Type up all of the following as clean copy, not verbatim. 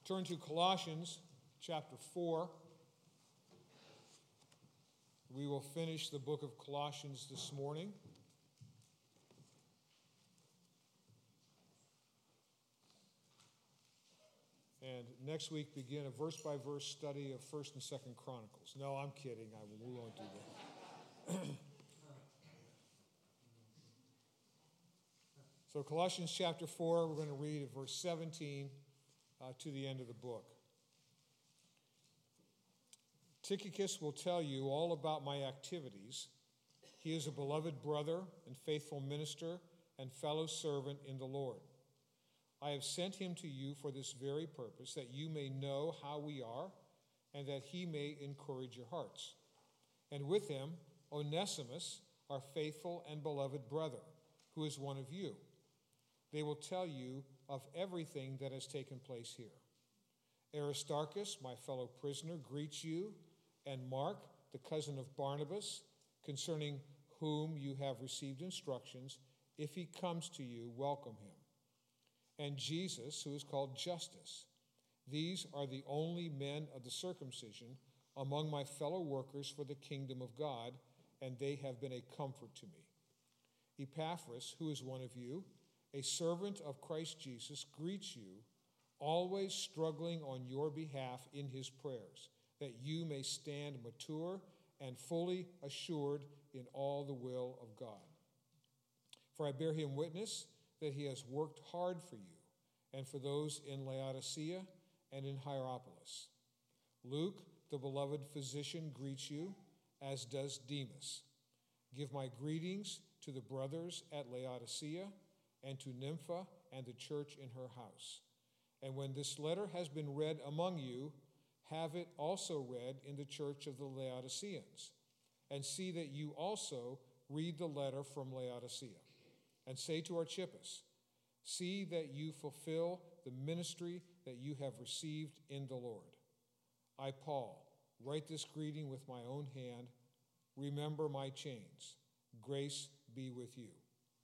Turn to Colossians chapter 4. We will finish the book of Colossians this morning. And next week begin a verse-by-verse study of 1st and 2nd Chronicles. No, I'm kidding. We won't do that. So Colossians chapter 4, we're going to read at verse 17 to the end of the book. Tychicus will tell you all about my activities. He is a beloved brother and faithful minister and fellow servant in the Lord. I have sent him to you for this very purpose, that you may know how we are, and that he may encourage your hearts. And with him, Onesimus, our faithful and beloved brother, who is one of you. They will tell you of everything that has taken place here. Aristarchus, my fellow prisoner, greets you, and Mark, the cousin of Barnabas, concerning whom you have received instructions. If he comes to you, welcome him. And Jesus, who is called Justus. These are the only men of the circumcision among my fellow workers for the kingdom of God, and they have been a comfort to me. Epaphras, who is one of you, a servant of Christ Jesus, greets you, always struggling on your behalf in his prayers, that you may stand mature and fully assured in all the will of God. For I bear him witness that he has worked hard for you and for those in Laodicea and in Hierapolis. Luke, the beloved physician, greets you, as does Demas. Give my greetings to the brothers at Laodicea and to Nympha and the church in her house. And when this letter has been read among you, have it also read in the church of the Laodiceans. And see that you also read the letter from Laodicea. And say to Archippus, see that you fulfill the ministry that you have received in the Lord. I, Paul, write this greeting with my own hand. Remember my chains. Grace be with you.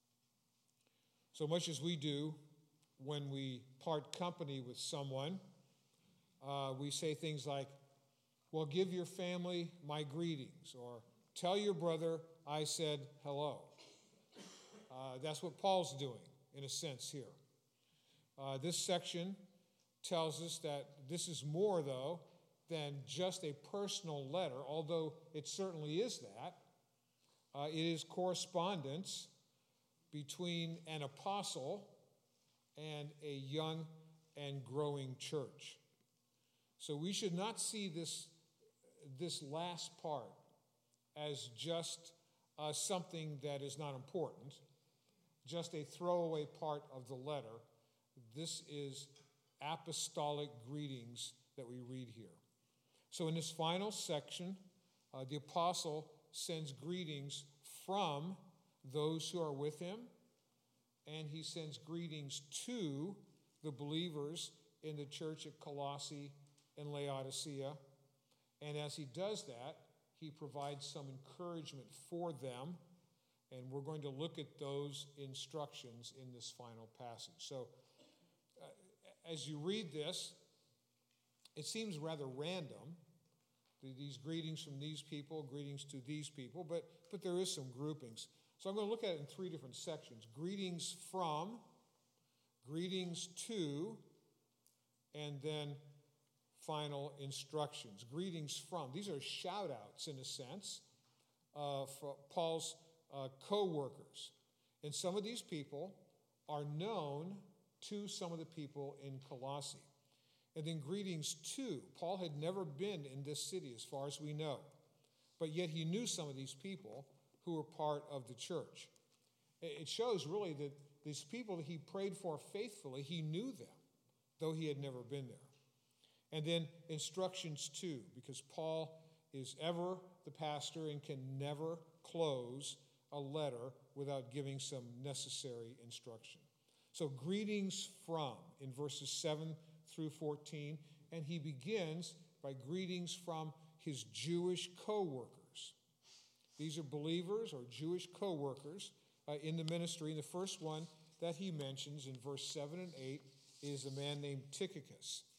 So much as we do when we part company with someone, we say things like, well, give your family my greetings, or tell your brother I said hello. That's what Paul's doing, in a sense, here. This section tells us that this is more, though, than just a personal letter, although it certainly is that. It is correspondence between an apostle and a young and growing church. So we should not see this last part as just something that is not important, just a throwaway part of the letter. This is apostolic greetings that we read here. So in this final section, the apostle sends greetings from those who are with him, and he sends greetings to the believers in the church at Colossae and Laodicea. And as he does that, he provides some encouragement for them, and we're going to look at those instructions in this final passage. So as you read this, it seems rather random, these greetings from these people, greetings to these people, but there is some groupings. So I'm going to look at it in three different sections. Greetings from, greetings to, and then final instructions. Greetings from. These are shout-outs, in a sense, for Paul's co-workers. And some of these people are known to some of the people in Colossae. And then greetings to. Paul had never been in this city, as far as we know. But yet he knew some of these people who were part of the church. It shows really that these people that he prayed for faithfully, he knew them, though he had never been there. And then instructions too, because Paul is ever the pastor and can never close a letter without giving some necessary instruction. So greetings from in verses 7 through 14, and he begins by greetings from his Jewish co-workers. These are believers or Jewish co-workers in the ministry. And the first one that he mentions in verse 7 and 8 is a man named Tychicus.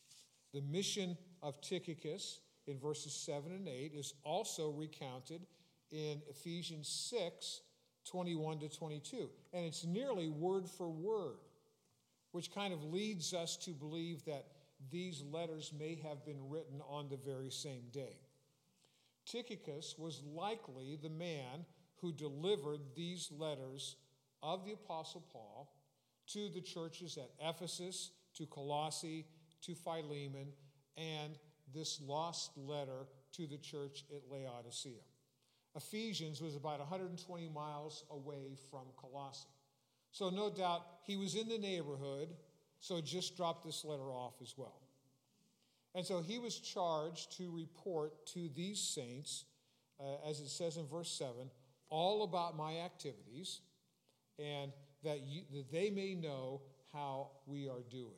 The mission of Tychicus in verses 7 and 8 is also recounted in Ephesians 6, 21 to 22. And it's nearly word for word, which kind of leads us to believe that these letters may have been written on the very same day. Tychicus was likely the man who delivered these letters of the Apostle Paul to the churches at Ephesus, to Colossae, to Philemon, and this lost letter to the church at Laodicea. Ephesians was about 120 miles away from Colossae. So no doubt he was in the neighborhood, so just dropped this letter off as well. And so he was charged to report to these saints, as it says in verse 7, all about my activities, and that they may know how we are doing.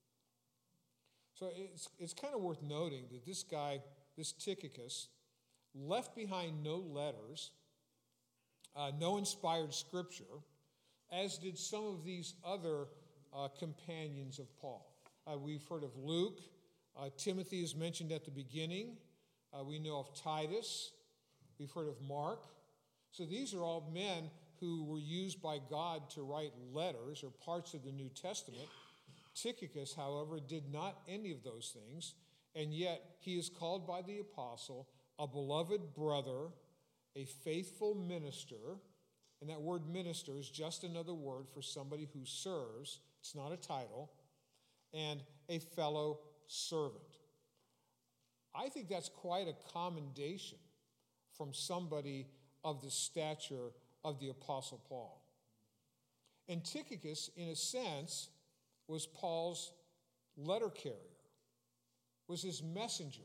So it's kind of worth noting that this guy, this Tychicus, left behind no letters, no inspired scripture, as did some of these other companions of Paul. We've heard of Luke. Timothy is mentioned at the beginning. We know of Titus. We've heard of Mark. So these are all men who were used by God to write letters or parts of the New Testament. Tychicus, however, did not any of those things, and yet he is called by the apostle a beloved brother, a faithful minister, and that word minister is just another word for somebody who serves. It's not a title, and a fellow servant. I think that's quite a commendation from somebody of the stature of the Apostle Paul. And Tychicus, in a sense, was Paul's letter carrier, was his messenger.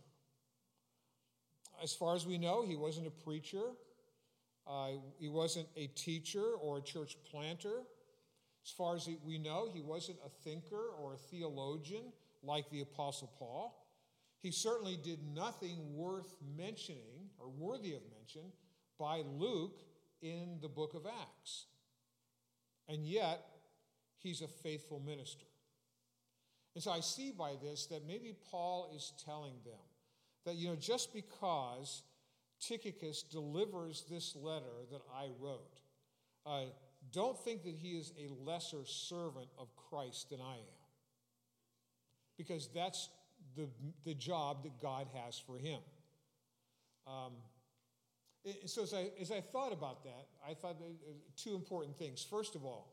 As far as we know, he wasn't a preacher. He wasn't a teacher or a church planter. As far as we know, he wasn't a thinker or a theologian like the Apostle Paul. He certainly did nothing worth mentioning or worthy of mention by Luke in the book of Acts. And yet, he's a faithful minister. And so I see by this that maybe Paul is telling them that, just because Tychicus delivers this letter that I wrote, don't think that he is a lesser servant of Christ than I am. Because that's the job that God has for him. So as I thought about that, I thought two important things. First of all,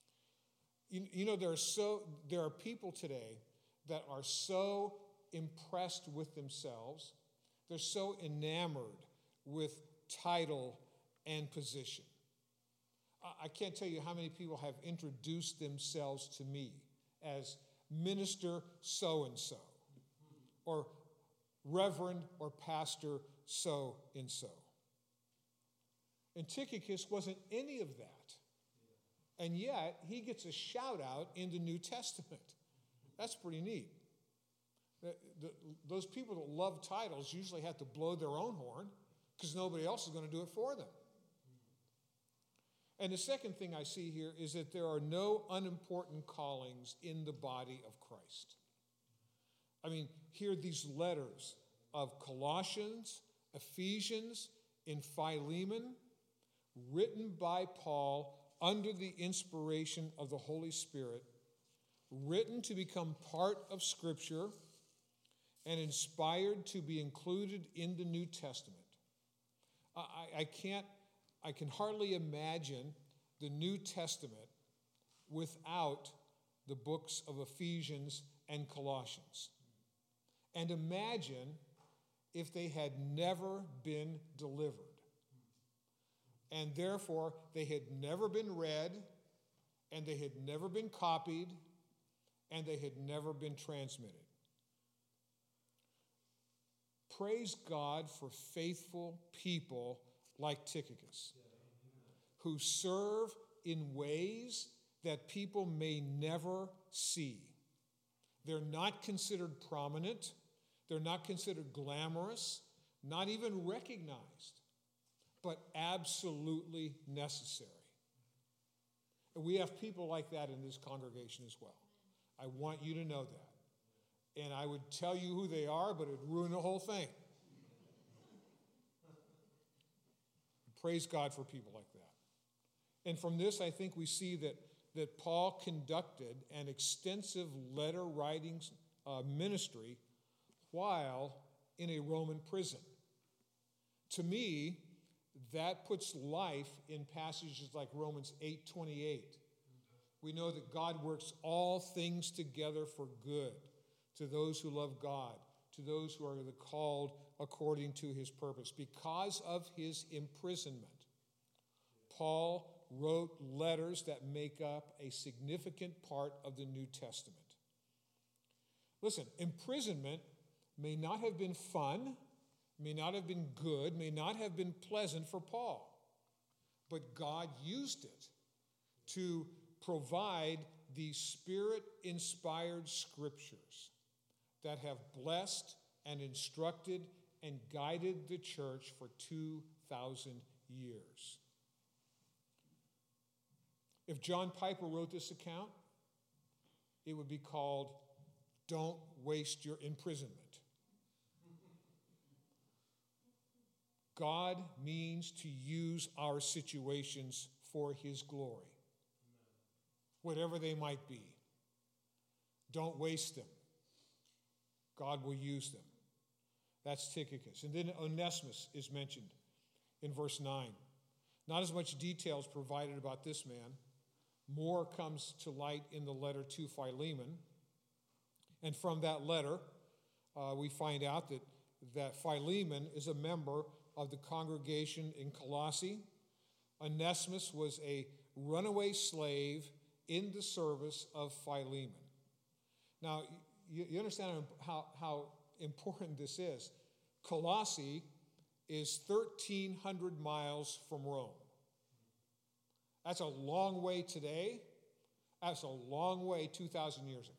there are people today that are so impressed with themselves. They're so enamored with title and position. I can't tell you how many people have introduced themselves to me as Minister so-and-so, or Reverend or Pastor so-and-so. And Tychicus wasn't any of that. And yet, he gets a shout out in the New Testament. That's pretty neat. Those people that love titles usually have to blow their own horn because nobody else is going to do it for them. And the second thing I see here is that there are no unimportant callings in the body of Christ. I mean, here these letters of Colossians, Ephesians, and Philemon, written by Paul under the inspiration of the Holy Spirit, written to become part of Scripture and inspired to be included in the New Testament. I can hardly imagine the New Testament without the books of Ephesians and Colossians. And imagine if they had never been delivered. And therefore, they had never been read, and they had never been copied, and they had never been transmitted. Praise God for faithful people like Tychicus, who serve in ways that people may never see. They're not considered prominent. They're not considered glamorous, not even recognized, but absolutely necessary. And we have people like that in this congregation as well. I want you to know that. and I would tell you who they are, but it would ruin the whole thing. Praise God for people like that. And from this, I think we see that Paul conducted an extensive letter writing ministry while in a Roman prison. To me, that puts life in passages like Romans 8:28. We know that God works all things together for good to those who love God, to those who are the called according to his purpose. Because of his imprisonment, Paul wrote letters that make up a significant part of the New Testament. Listen, imprisonment may not have been fun, may not have been good, may not have been pleasant for Paul, but God used it to provide the Spirit-inspired scriptures that have blessed and instructed and guided the church for 2,000 years. If John Piper wrote this account, it would be called "Don't Waste Your Imprisonment." God means to use our situations for his glory, whatever they might be. Don't waste them. God will use them. That's Tychicus. And then Onesimus is mentioned in verse 9. Not as much details provided about this man. More comes to light in the letter to Philemon. And from that letter, we find out that Philemon is a member of the congregation in Colossae. Onesimus was a runaway slave in the service of Philemon. Now, you understand how important this is. Colossae is 1,300 miles from Rome. That's a long way today. That's a long way 2,000 years ago.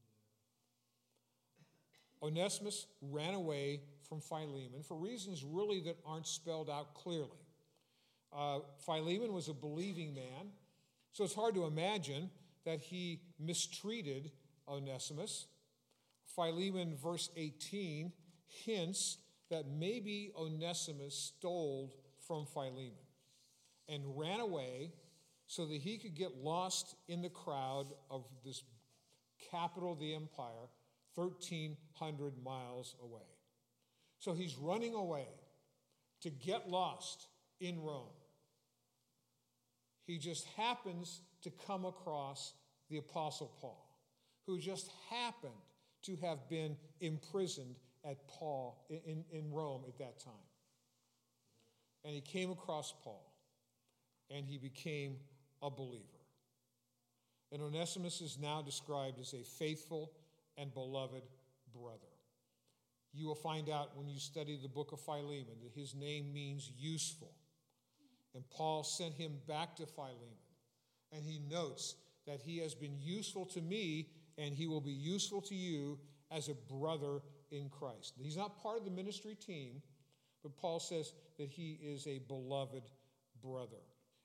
Onesimus ran away from Philemon for reasons really that aren't spelled out clearly. Philemon was a believing man, so it's hard to imagine that he mistreated Onesimus. Philemon, verse 18, hints that maybe Onesimus stole from Philemon and ran away so that he could get lost in the crowd of this capital of the empire, 1,300 miles away. So he's running away to get lost in Rome. He just happens to come across the Apostle Paul, who just happened to have been imprisoned at in Rome at that time. And he came across Paul, and he became a believer. And Onesimus is now described as a faithful and beloved brother. You will find out when you study the book of Philemon that his name means useful. And Paul sent him back to Philemon. And he notes that he has been useful to me, and he will be useful to you as a brother in Christ. He's not part of the ministry team, but Paul says that he is a beloved brother.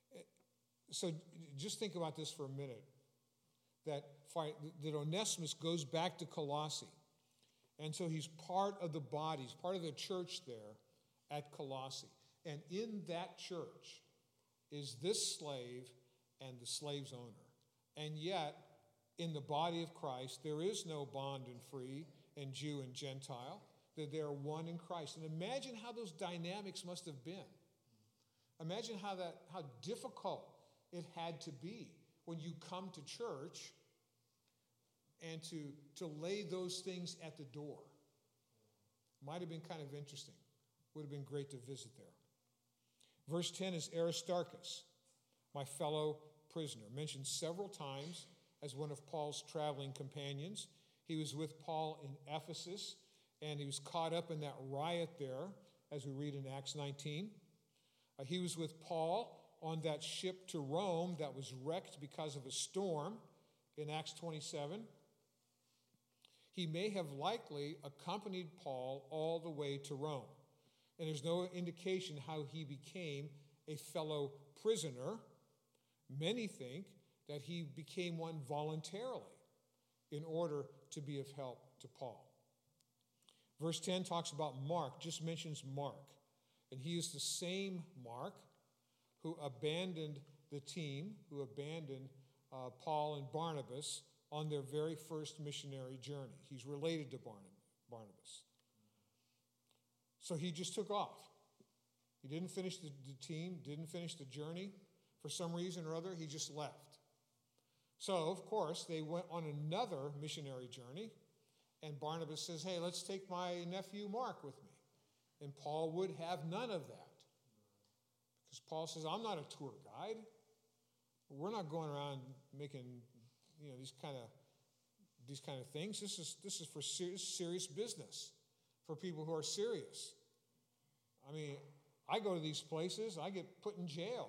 So just think about this for a minute, that Onesimus goes back to Colossae. And so he's part of the body, he's part of the church there at Colossae. And in that church is this slave and the slave's owner. And yet, in the body of Christ, there is no bond and free and Jew and Gentile, that they are one in Christ. And imagine how those dynamics must have been. Imagine how difficult it had to be when you come to church and to lay those things at the door. Might have been kind of interesting. Would have been great to visit there. Verse 10 is Aristarchus, my fellow prisoner, mentioned several times as one of Paul's traveling companions. He was with Paul in Ephesus, and he was caught up in that riot there, as we read in Acts 19. He was with Paul on that ship to Rome that was wrecked because of a storm in Acts 27. He may have likely accompanied Paul all the way to Rome. And there's no indication how he became a fellow prisoner. Many think that he became one voluntarily in order to be of help to Paul. Verse 10 talks about Mark, just mentions Mark. And he is the same Mark who abandoned the team, who abandoned Paul and Barnabas on their very first missionary journey. He's related to Barnabas. So he just took off. He didn't finish the team, didn't finish the journey. For some reason or other, he just left. So, of course, they went on another missionary journey, and Barnabas says, hey, let's take my nephew Mark with me. And Paul would have none of that. Because Paul says, I'm not a tour guide. We're not going around making, these kind of things. This is for serious business, for people who are serious. I mean, I go to these places, I get put in jail.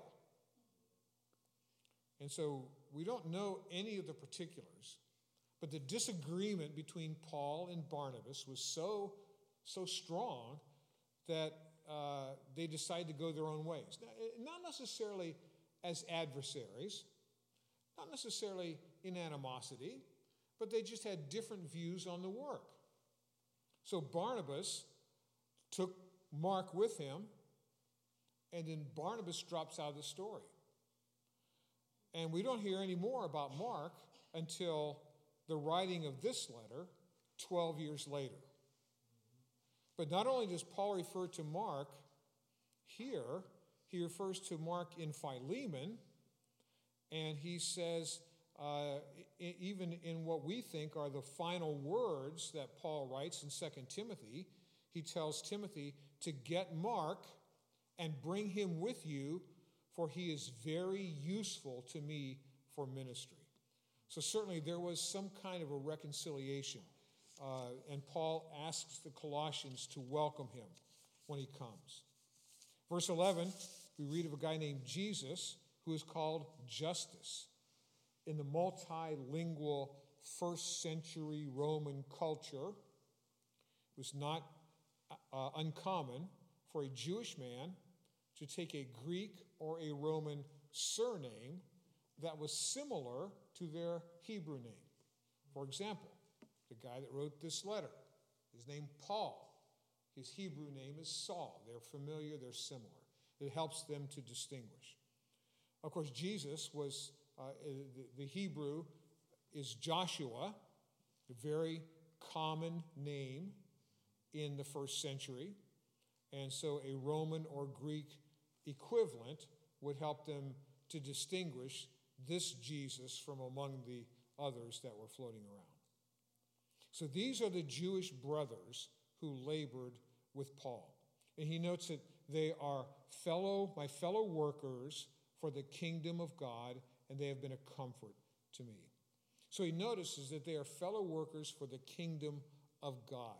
And so we don't know any of the particulars, but the disagreement between Paul and Barnabas was so strong that they decided to go their own ways. Not necessarily as adversaries, not necessarily in animosity, but they just had different views on the work. So Barnabas took Mark with him, and then Barnabas drops out of the story. And we don't hear any more about Mark until the writing of this letter 12 years later. But not only does Paul refer to Mark here, he refers to Mark in Philemon, and he says, even in what we think are the final words that Paul writes in 2 Timothy, he tells Timothy to get Mark and bring him with you, for he is very useful to me for ministry. So certainly there was some kind of a reconciliation. And Paul asks the Colossians to welcome him when he comes. Verse 11, we read of a guy named Jesus who is called Justus. In the multilingual first century Roman culture, it was not uncommon for a Jewish man to take a Greek or a Roman surname that was similar to their Hebrew name. For example, the guy that wrote this letter, his name Paul. His Hebrew name is Saul. They're familiar, they're similar. It helps them to distinguish. Of course, Jesus was, the Hebrew is Joshua, a very common name in the first century. And so a Roman or Greek equivalent would help them to distinguish this Jesus from among the others that were floating around. So these are the Jewish brothers who labored with Paul. And he notes that they are my fellow workers for the kingdom of God, and they have been a comfort to me. So he notices that they are fellow workers for the kingdom of God.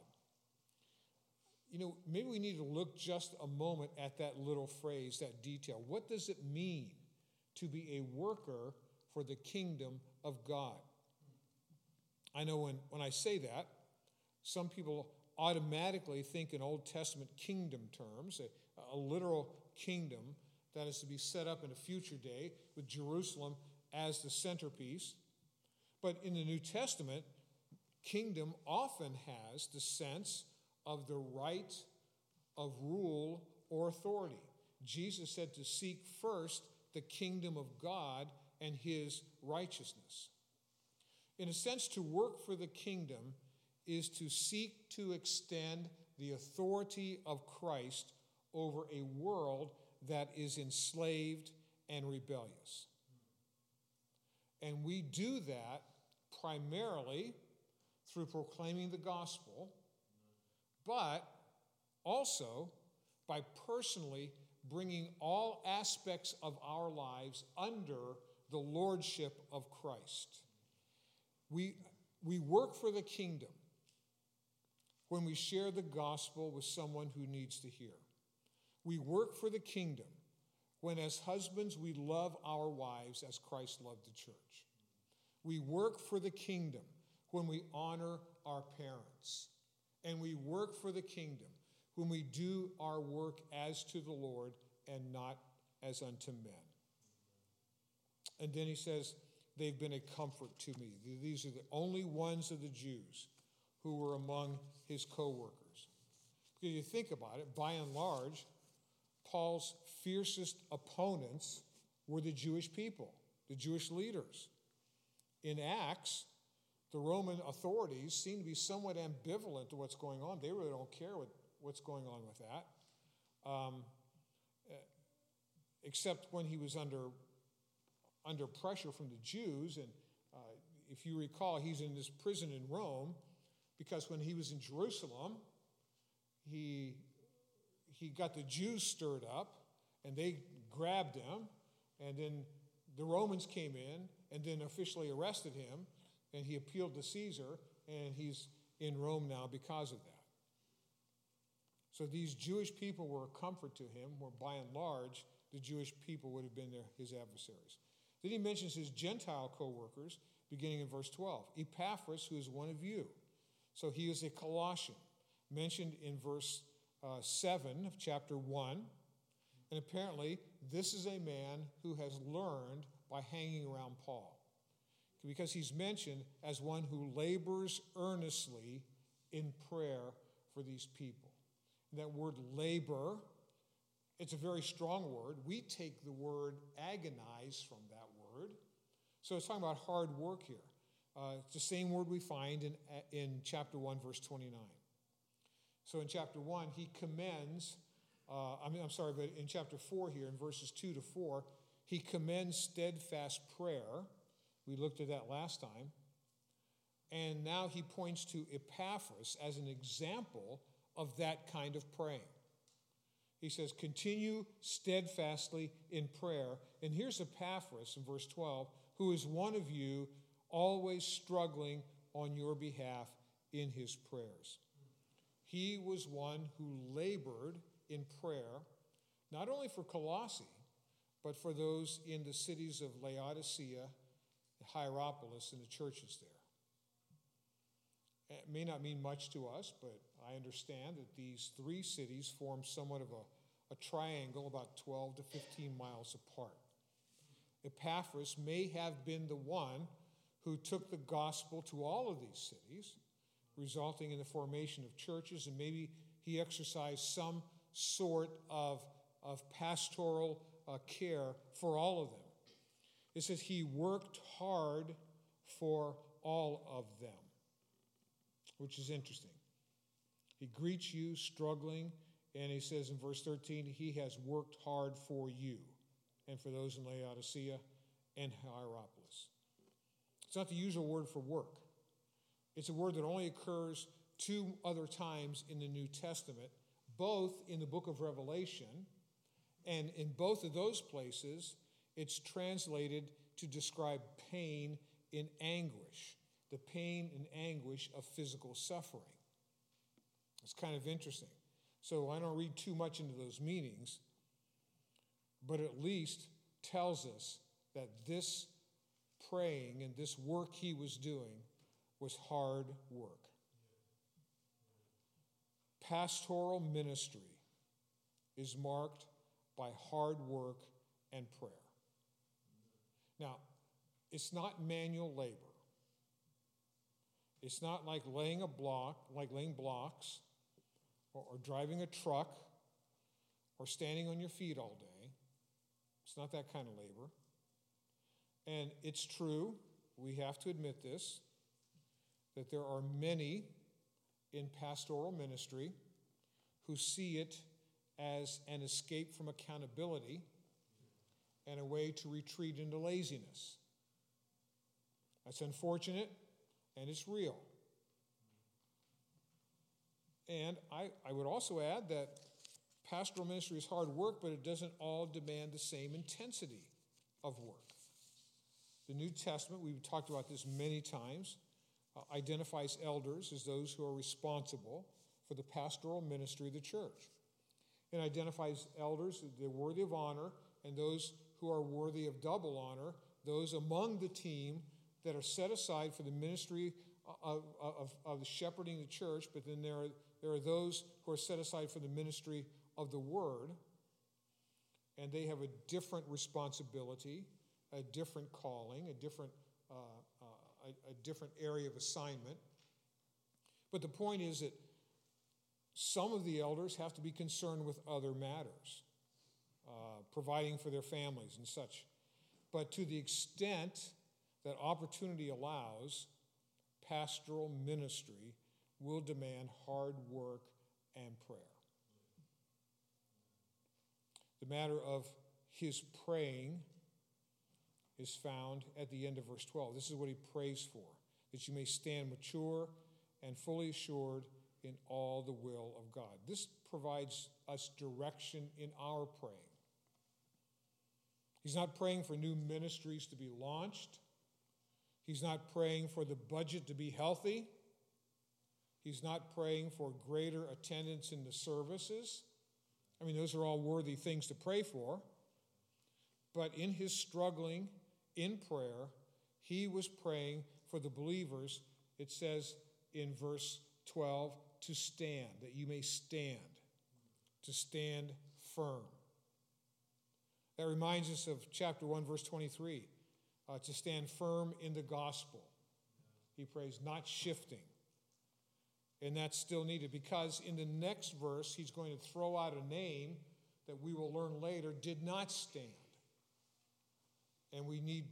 Maybe we need to look just a moment at that little phrase, that detail. What does it mean to be a worker for the kingdom of God? I know when I say that, some people automatically think in Old Testament kingdom terms, a literal kingdom that is to be set up in a future day with Jerusalem as the centerpiece. But in the New Testament, kingdom often has the sense of the right of rule or authority. Jesus said to seek first the kingdom of God and his righteousness. In a sense, to work for the kingdom is to seek to extend the authority of Christ over a world that is enslaved and rebellious. And we do that primarily through proclaiming the gospel, but also by personally bringing all aspects of our lives under the lordship of Christ. We work for the kingdom when we share the gospel with someone who needs to hear. We work for the kingdom when, as husbands, we love our wives as Christ loved the church. We work for the kingdom when we honor our parents. And we work for the kingdom when we do our work as to the Lord and not as unto men. And then he says, they've been a comfort to me. These are the only ones of the Jews who were among his co-workers. Because you think about it, by and large, Paul's fiercest opponents were the Jewish people, the Jewish leaders. In Acts, the Roman authorities seem to be somewhat ambivalent to what's going on. They really don't care what's going on with that, except when he was under pressure from the Jews. And if you recall, he's in this prison in Rome because when he was in Jerusalem, he got the Jews stirred up, and they grabbed him, and then the Romans came in and then officially arrested him, and he appealed to Caesar, and he's in Rome now because of that. So these Jewish people were a comfort to him, where by and large, the Jewish people would have been his adversaries. Then he mentions his Gentile co-workers, beginning in verse 12. Epaphras, who is one of you. So he is a Colossian, mentioned in verse 7 of chapter 1. And apparently, this is a man who has learned by hanging around Paul, because he's mentioned as one who labors earnestly in prayer for these people. And that word labor, it's a very strong word. We take the word agonize from that word. So it's talking about hard work here. It's the same word we find in chapter 1, verse 29. So in chapter 1, he commends, but in chapter 4 here, in verses 2 to 4, he commends steadfast prayer. We looked at that last time. And now he points to Epaphras as an example of that kind of praying. He says, continue steadfastly in prayer. And here's Epaphras in verse 12, who is one of you, always struggling on your behalf in his prayers. He was one who labored in prayer, not only for Colossae, but for those in the cities of Laodicea, Hierapolis, and the churches there. It may not mean much to us, but I understand that these three cities form somewhat of a triangle about 12 to 15 miles apart. Epaphras may have been the one who took the gospel to all of these cities, resulting in the formation of churches, and maybe he exercised some sort of pastoral care for all of them. It says he worked hard for all of them, which is interesting. He greets you struggling, and he says in verse 13, he has worked hard for you and for those in Laodicea and Hierapolis. It's not the usual word for work. It's a word that only occurs 2 other times in the New Testament, both in the book of Revelation, and in both of those places, it's translated to describe pain in anguish, the pain and anguish of physical suffering. It's kind of interesting. So I don't read too much into those meanings, but at least tells us that this praying and this work he was doing was hard work. Pastoral ministry is marked by hard work and prayer. Now, it's not manual labor. It's not like laying blocks, or driving a truck, or standing on your feet all day. It's not that kind of labor. And it's true, we have to admit this, that there are many in pastoral ministry who see it as an escape from accountability and a way to retreat into laziness. That's unfortunate, and it's real. And I would also add that pastoral ministry is hard work, but it doesn't all demand the same intensity of work. The New Testament, we've talked about this many times, identifies elders as those who are responsible for the pastoral ministry of the church. It identifies elders as they're worthy of honor, and those who are worthy of double honor, those among the team that are set aside for the ministry of shepherding the church, but then there are those who are set aside for the ministry of the word, and they have a different responsibility, a different calling, a different area of assignment. But the point is that some of the elders have to be concerned with other matters, providing for their families and such. But to the extent that opportunity allows, pastoral ministry will demand hard work and prayer. The matter of his praying is found at the end of verse 12. This is what he prays for, that you may stand mature and fully assured in all the will of God. This provides us direction in our praying. He's not praying for new ministries to be launched. He's not praying for the budget to be healthy. He's not praying for greater attendance in the services. I mean, those are all worthy things to pray for. But in his struggling in prayer, he was praying for the believers, it says in verse 12, to stand, that you may stand, to stand firm. That reminds us of chapter 1, verse 23, to stand firm in the gospel. He prays, not shifting. And that's still needed because in the next verse, he's going to throw out a name that we will learn later did not stand. And we need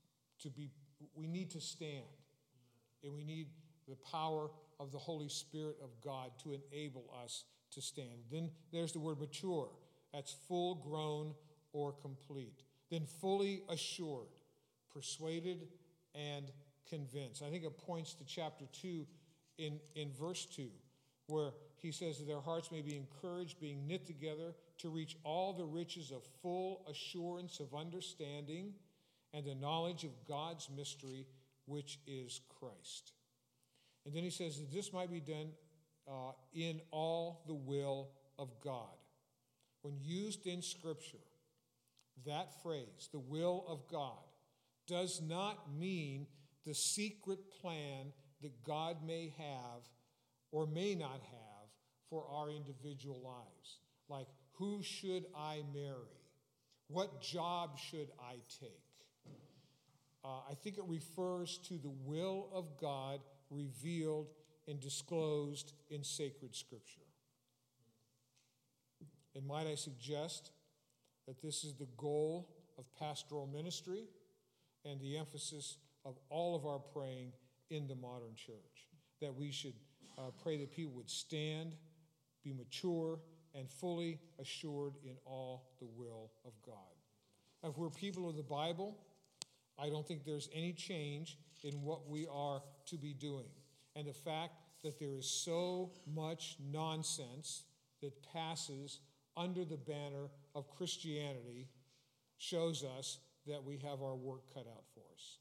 to stand. And we need the power of the Holy Spirit of God to enable us to stand. Then there's the word mature. That's full grown or complete. Then fully assured, persuaded and convinced. I think it points to chapter 2 in verse 2, where he says that their hearts may be encouraged, being knit together to reach all the riches of full assurance of understanding and the knowledge of God's mystery, which is Christ. And then he says that this might be done in all the will of God. When used in Scripture, that phrase, the will of God, does not mean the secret plan that God may have or may not have for our individual lives. Like, who should I marry? What job should I take? I think it refers to the will of God revealed and disclosed in sacred Scripture. And might I suggest that this is the goal of pastoral ministry and the emphasis of all of our praying in the modern church, that we should pray that people would stand, be mature, and fully assured in all the will of God. If we're people of the Bible, I don't think there's any change in what we are to be doing. And the fact that there is so much nonsense that passes under the banner of Christianity shows us that we have our work cut out for us.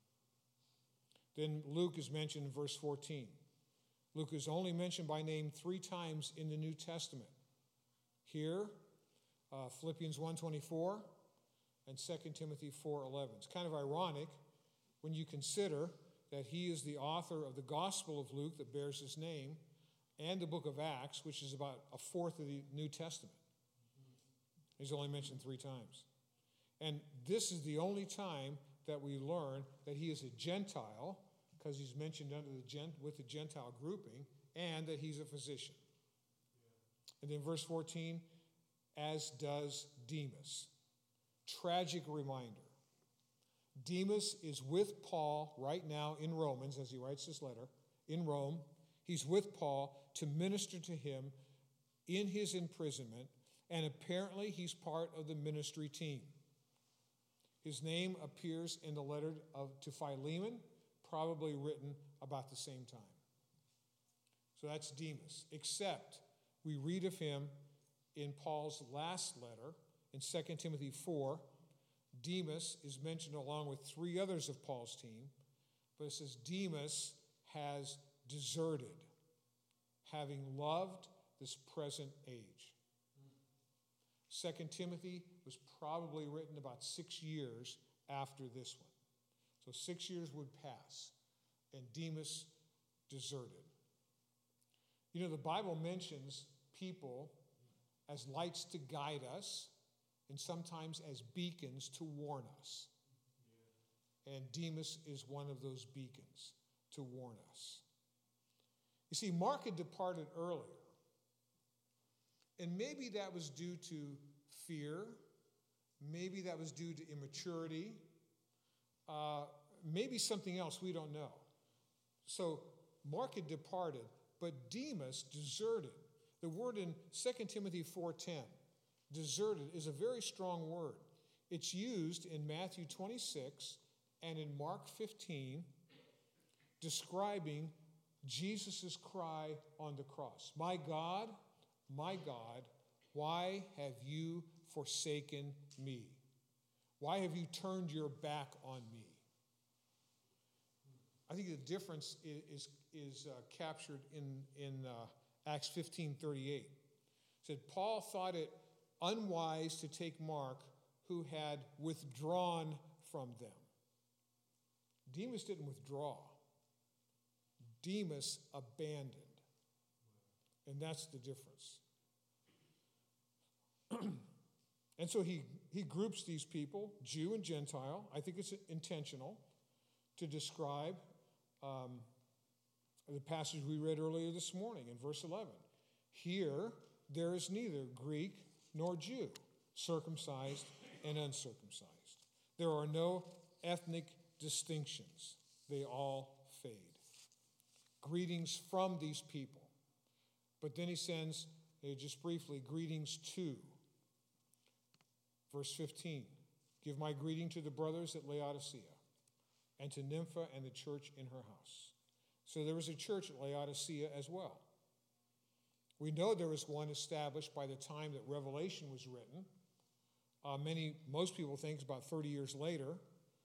Then Luke is mentioned in verse 14. Luke is only mentioned by name 3 times in the New Testament. Here, Philippians 1:24 and 2 Timothy 4:11. It's kind of ironic when you consider that he is the author of the Gospel of Luke that bears his name and the book of Acts, which is about a fourth of the New Testament. He's only mentioned 3 times. And this is the only time that we learn that he is a Gentile, because he's mentioned with the Gentile grouping, and that he's a physician. And then verse 14, as does Demas. Tragic reminder. Demas is with Paul right now in Romans, as he writes this letter, in Rome. He's with Paul to minister to him in his imprisonment, and apparently he's part of the ministry team. His name appears in the letter to Philemon, probably written about the same time. So that's Demas, except we read of him in Paul's last letter, in 2 Timothy 4. Demas is mentioned along with 3 others of Paul's team, but it says Demas has deserted, having loved this present age. 2 Timothy was probably written about 6 years after this one. So 6 years would pass, and Demas deserted. You know, the Bible mentions people as lights to guide us, and sometimes as beacons to warn us. And Demas is one of those beacons to warn us. You see, Mark had departed earlier. And maybe that was due to fear. Maybe that was due to immaturity. Maybe something else we don't know. So Mark had departed, but Demas deserted. The word in 2 Timothy 4:10, deserted, is a very strong word. It's used in Matthew 26 and in Mark 15, describing Jesus' cry on the cross. My God, why have you forsaken me? Why have you turned your back on me? I think the difference is captured in Acts 15:38. It said, Paul thought it unwise to take Mark, who had withdrawn from them. Demas didn't withdraw. Demas abandoned. And that's the difference. And so he groups these people, Jew and Gentile. I think it's intentional to describe the passage we read earlier this morning in verse 11. Here there is neither Greek nor Jew, circumcised and uncircumcised. There are no ethnic distinctions. They all fade. Greetings from these people. But then he sends, just briefly, greetings to. Verse 15, give my greeting to the brothers at Laodicea and to Nympha and the church in her house. So there was a church at Laodicea as well. We know there was one established by the time that Revelation was written. Most people think it's about 30 years later.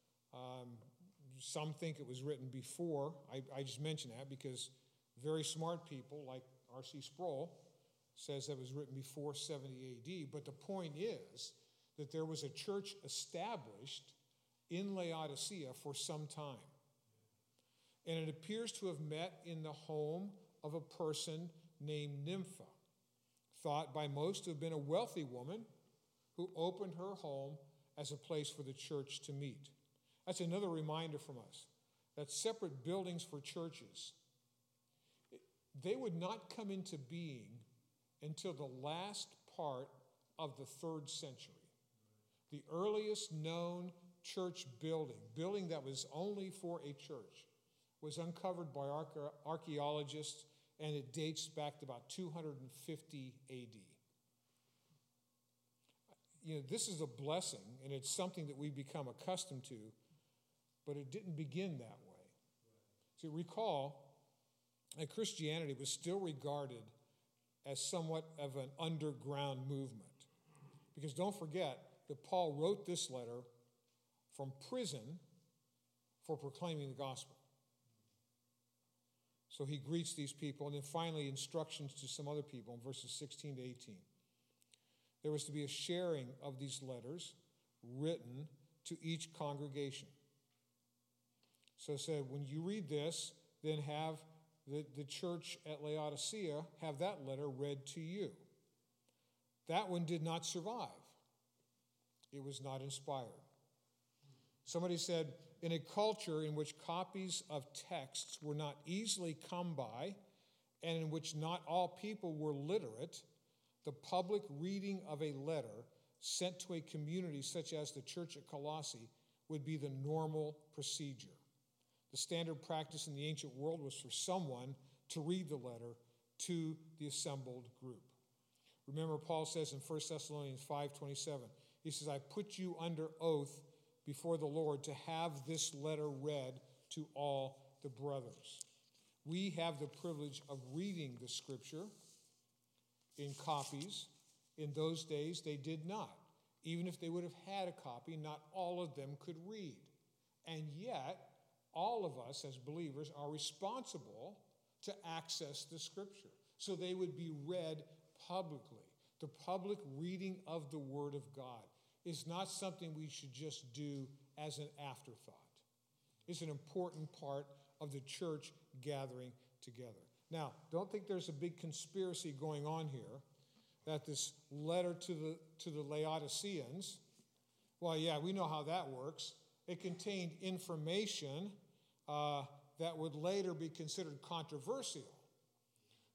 Some think it was written before. I just mention that because very smart people like R.C. Sproul says that was written before 70 A.D. But the point is that there was a church established in Laodicea for some time. And it appears to have met in the home of a person named Nympha, thought by most to have been a wealthy woman who opened her home as a place for the church to meet. That's another reminder from us that separate buildings for churches, they would not come into being until the last part of the 3rd century. The earliest known church building that was only for a church, was uncovered by archaeologists, and it dates back to about 250 A.D. This is a blessing, and it's something that we become accustomed to, but it didn't begin that way. So recall that Christianity was still regarded as somewhat of an underground movement. Because don't forget that Paul wrote this letter from prison for proclaiming the gospel. So he greets these people, and then finally instructions to some other people in verses 16 to 18. There was to be a sharing of these letters written to each congregation. So it said, when you read this, then have the church at Laodicea have that letter read to you. That one did not survive. It was not inspired. Somebody said, in a culture in which copies of texts were not easily come by and in which not all people were literate, the public reading of a letter sent to a community such as the church at Colossae would be the normal procedure. The standard practice in the ancient world was for someone to read the letter to the assembled group. Remember, Paul says in 1 Thessalonians 5:27, he says, I put you under oath before the Lord to have this letter read to all the brothers. We have the privilege of reading the scripture in copies. In those days, they did not. Even if they would have had a copy, not all of them could read. And yet, all of us as believers are responsible to access the scripture. So they would be read publicly. The public reading of the Word of God is not something we should just do as an afterthought. It's an important part of the church gathering together. Now, don't think there's a big conspiracy going on here that this letter to the Laodiceans, well, yeah, we know how that works. It contained information that would later be considered controversial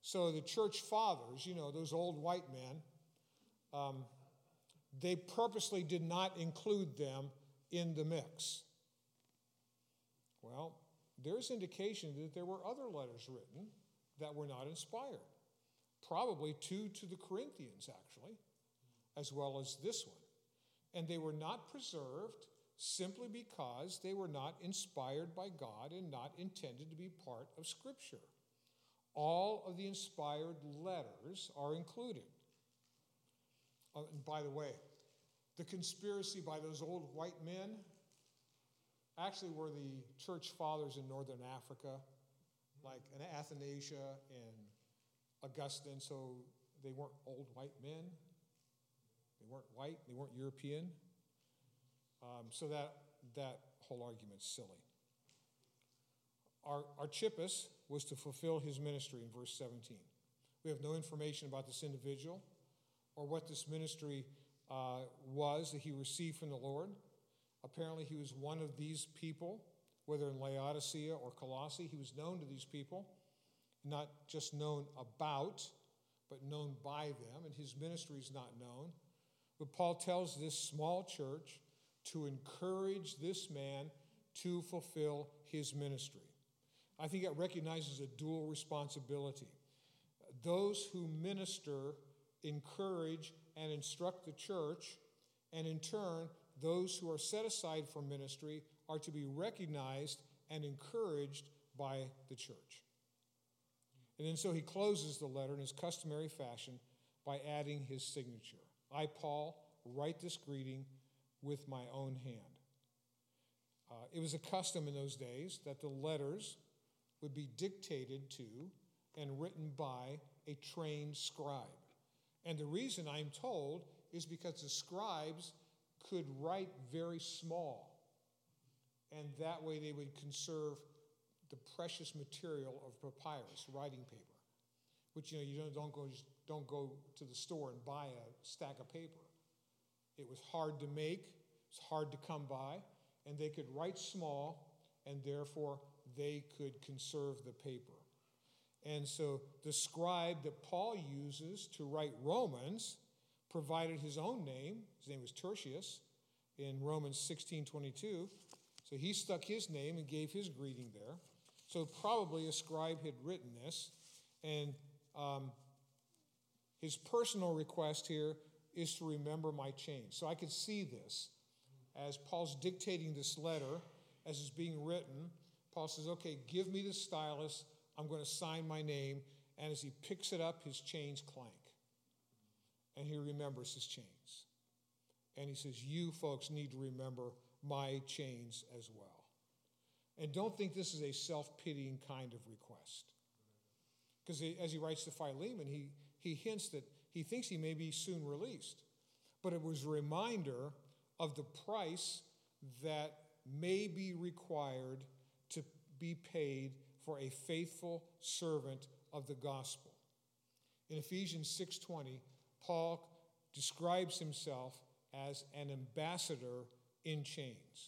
So the church fathers, those old white men, they purposely did not include them in the mix. Well, there's indication that there were other letters written that were not inspired. Probably 2 to the Corinthians, actually, as well as this one. And they were not preserved simply because they were not inspired by God and not intended to be part of Scripture. All of the inspired letters are included. And by the way, the conspiracy by those old white men actually were the church fathers in northern Africa, like in Athanasius and Augustine. So they weren't old white men. They weren't white. They weren't European. So that whole argument's silly. Archippus was to fulfill his ministry in verse 17. We have no information about this individual or what this ministry was that he received from the Lord. Apparently, he was one of these people, whether in Laodicea or Colossae. He was known to these people, not just known about, but known by them, and his ministry is not known. But Paul tells this small church to encourage this man to fulfill his ministry. I think it recognizes a dual responsibility. Those who minister encourage and instruct the church, and in turn, those who are set aside for ministry are to be recognized and encouraged by the church. And then so he closes the letter in his customary fashion by adding his signature. I, Paul, write this greeting with my own hand. It was a custom in those days that the letters would be dictated to and written by a trained scribe. And the reason I'm told is because the scribes could write very small, and that way they would conserve the precious material of papyrus, writing paper, which you don't go to the store and buy a stack of paper. It was hard to make, it's hard to come by, and they could write small, and therefore they could conserve the paper. And so the scribe that Paul uses to write Romans provided his own name. His name was Tertius in Romans 16:22. So he stuck his name and gave his greeting there. So probably a scribe had written this. And his personal request here is to remember my chains. So I could see this as Paul's dictating this letter, as it's being written. Paul says, okay, give me the stylus. I'm going to sign my name. And as he picks it up, his chains clank. And he remembers his chains. And he says, you folks need to remember my chains as well. And don't think this is a self-pitying kind of request. Because as he writes to Philemon, he hints that he thinks he may be soon released. But it was a reminder of the price that may be required to be paid for a faithful servant of the gospel. In Ephesians 6:20, Paul describes himself as an ambassador in chains.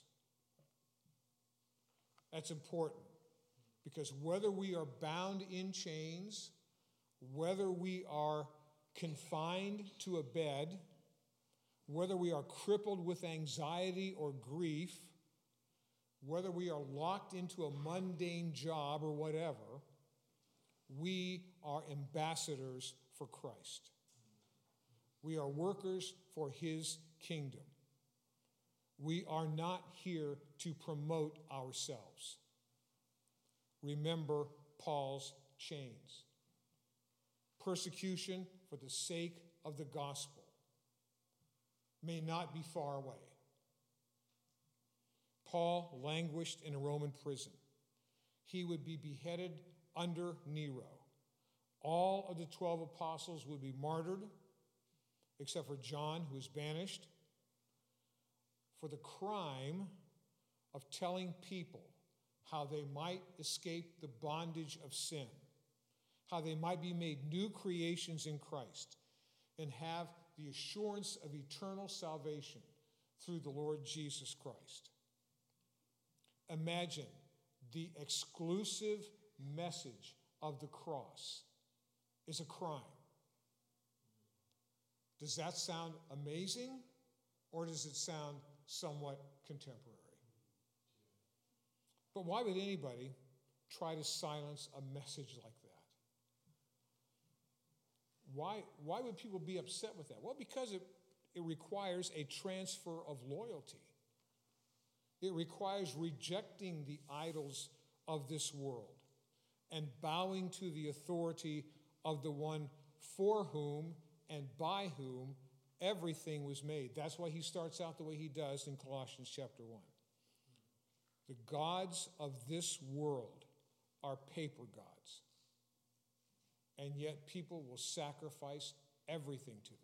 That's important because whether we are bound in chains, whether we are confined to a bed, whether we are crippled with anxiety or grief, whether we are locked into a mundane job or whatever, we are ambassadors for Christ. We are workers for his kingdom. We are not here to promote ourselves. Remember Paul's chains. Persecution for the sake of the gospel may not be far away. Paul languished in a Roman prison. He would be beheaded under Nero. All of the 12 apostles would be martyred, except for John, who was banished, for the crime of telling people how they might escape the bondage of sin, how they might be made new creations in Christ, and have the assurance of eternal salvation through the Lord Jesus Christ. Imagine the exclusive message of the cross is a crime. Does that sound amazing, or does it sound somewhat contemporary? But why would anybody try to silence a message like that? Why would people be upset with that? Well, because it requires a transfer of loyalty. It requires rejecting the idols of this world and bowing to the authority of the one for whom and by whom everything was made. That's why he starts out the way he does in Colossians chapter 1. The gods of this world are paper gods, and yet people will sacrifice everything to them.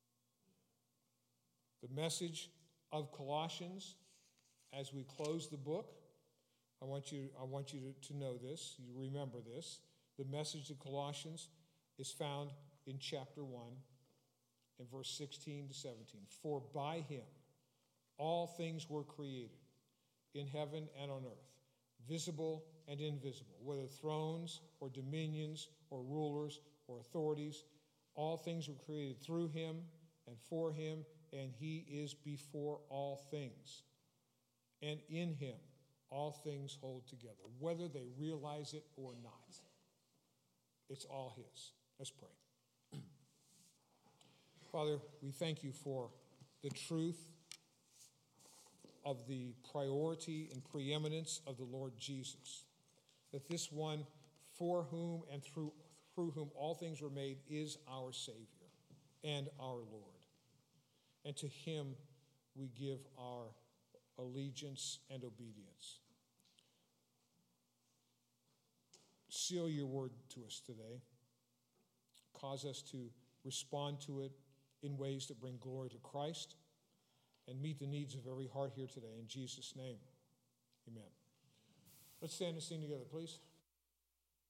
The message of Colossians, as we close the book, I want you to know this, you remember this. The message of Colossians is found in chapter 1, in verse 16 to 17. For by him all things were created, in heaven and on earth, visible and invisible, whether thrones or dominions or rulers or authorities. All things were created through him and for him, and he is before all things. And in him all things hold together, whether they realize it or not. It's all his. Let's pray. Father, we thank you for the truth of the priority and preeminence of the Lord Jesus, that this one for whom and through whom all things were made is our Savior and our Lord. And to him we give our allegiance and obedience. Seal your word to us today. Cause us to respond to it in ways that bring glory to Christ and meet the needs of every heart here today. In Jesus' name, amen. Let's stand and sing together, please.